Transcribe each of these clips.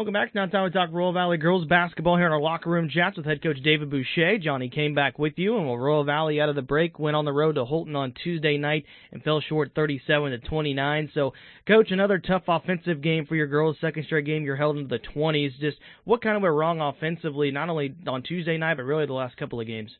Welcome back. Now time to talk Royal Valley girls basketball here in our locker room chats with head coach David Boucher. Johnny came back with you, and Royal Valley out of the break went on the road to Holton on Tuesday night and fell short 37-29. So, Coach, another tough offensive game for your girls. Second straight game you're held into the 20s. Just what kind of went wrong offensively, not only on Tuesday night, but really the last couple of games?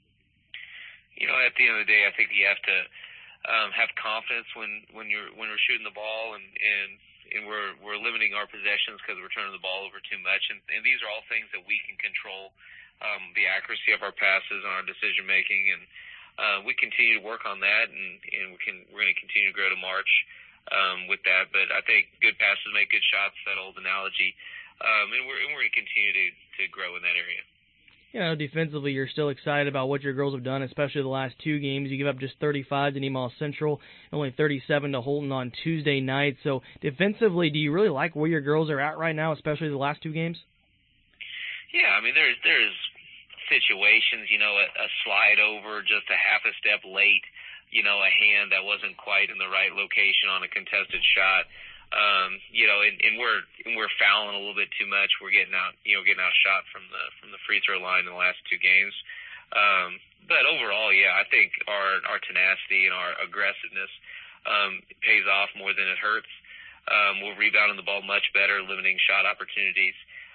At the end of the day, I think you have to have confidence when we're shooting the ball and we're limiting our possessions because we're turning the ball over too much. And these are all things that we can control, the accuracy of our passes and our decision making. And we continue to work on that, and we're going to continue to grow to March with that. But I think good passes make good shots, that old analogy. And we're going to continue to grow in that area. Defensively, you're still excited about what your girls have done, especially the last two games. You give up just 35 to Nemaha Central, and only 37 to Holton on Tuesday night. So defensively, do you really like where your girls are at right now, especially the last two games? Yeah, there's situations, a slide over just a half a step late, a hand that wasn't quite in the right location on a contested shot. And we're fouling a little bit too much. We're getting outshot from the free throw line in the last two games. But overall, I think our tenacity and our aggressiveness pays off more than it hurts. We're rebounding the ball much better, limiting shot opportunities.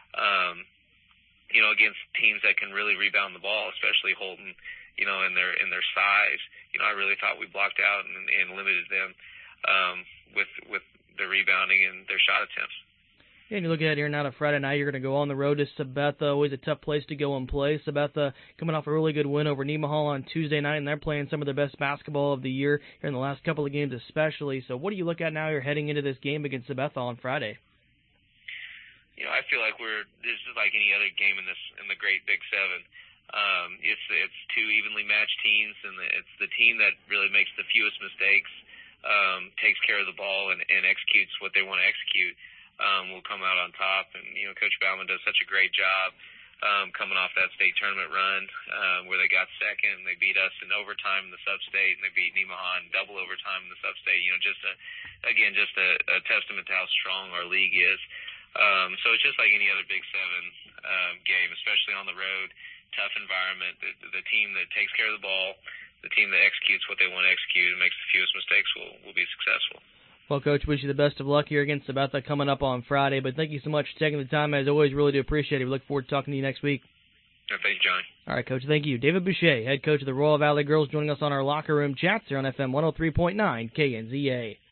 Against teams that can really rebound the ball, especially Holton, in their size. I really thought we blocked out and limited them with their rebounding and their shot attempts. Yeah, and you look at it here now to Friday night, you're going to go on the road to Sabetha, always a tough place to go and play. Sabetha coming off a really good win over Nemaha on Tuesday night, and they're playing some of their best basketball of the year here in the last couple of games especially. So what do you look at now you're heading into this game against Sabetha on Friday? I feel like this is like any other game in the Great Big Seven. It's two evenly matched teams, and it's the team that really makes the fewest mistakes, takes care of the ball and executes what they want to execute, will come out on top. And, Coach Bauman does such a great job coming off that state tournament run where they got second. They beat us in overtime in the sub-state, and they beat Nemaha in double overtime in the sub-state. Just a testament to how strong our league is. So it's just like any other Big Seven game, especially on the road, tough environment. The team that takes care of the ball, the team that executes what they want to execute and makes the fewest mistakes will be successful. Well, Coach, wish you the best of luck here against Sabetha coming up on Friday. But thank you so much for taking the time. As always, really do appreciate it. We look forward to talking to you next week. Thank you, Johnny. All right, Coach, thank you. David Boucher, head coach of the Royal Valley Girls, joining us on our locker room chats here on FM 103.9 KNZA.